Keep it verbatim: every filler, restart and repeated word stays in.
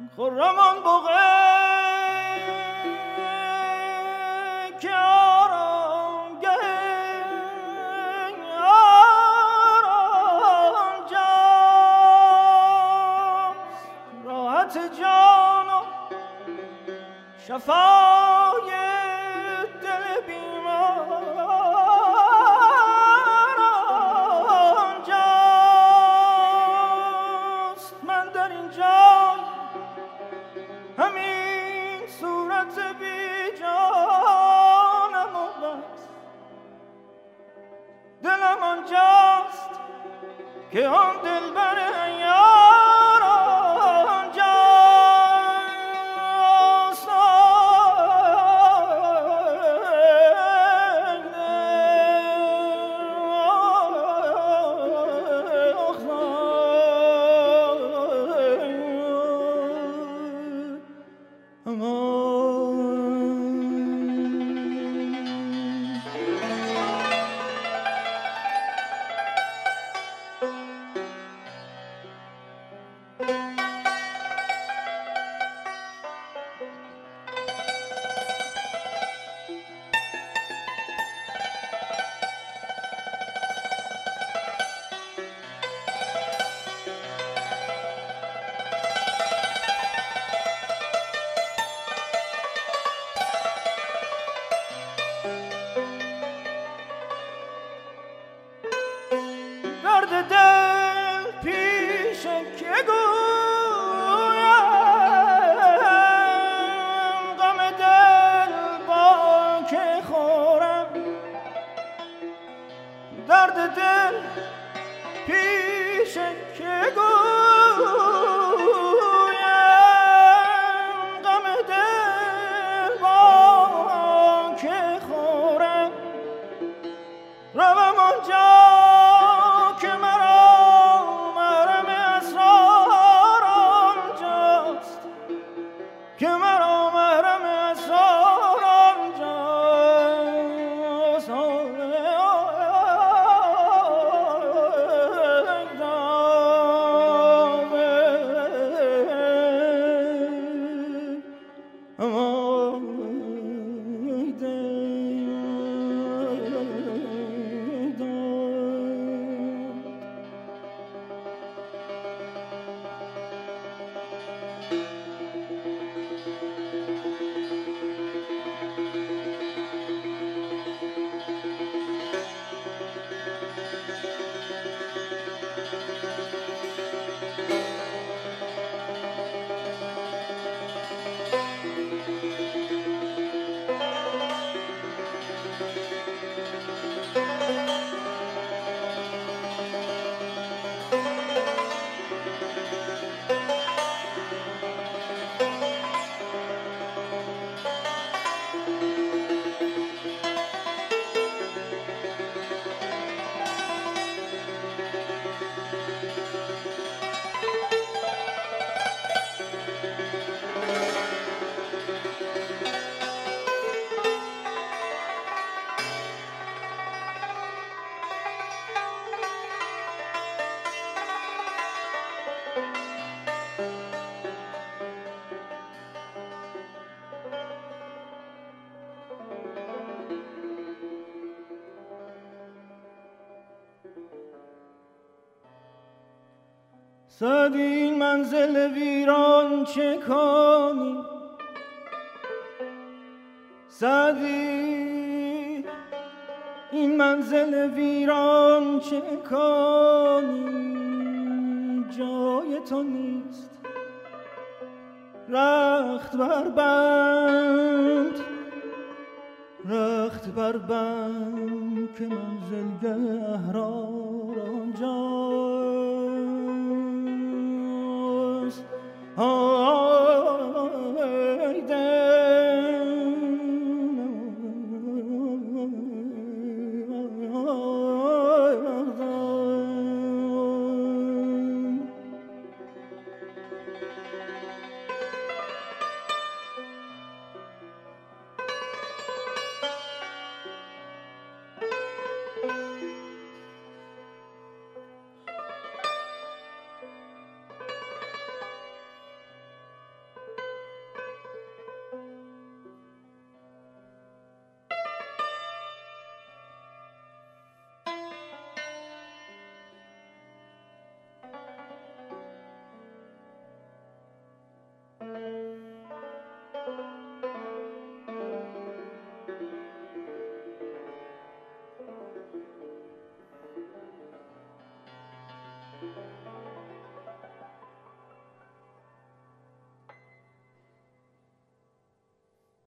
خرمان بغه که آرامگه آرامجاست، راحت جان و شفای دل بیمار آنجاست. من در اینجا همین صورت بی جانم و بس، دلم آنجاست که آن دلبر یار آنجاست. درد دل پیش که گویم، غم دل با که خورم. درد دل پیش که گویم، غم دل با که خورم. روم آنجا که مرا محرم اسرار آنجاست، که مرا محرم اسرار آنجاست. صد این منزل ویران چه کنی، صد این منزل ویران چه کنی، جای تو نیست رخت بر بند، رخت بر بند که منزلگه احرار آنجاست.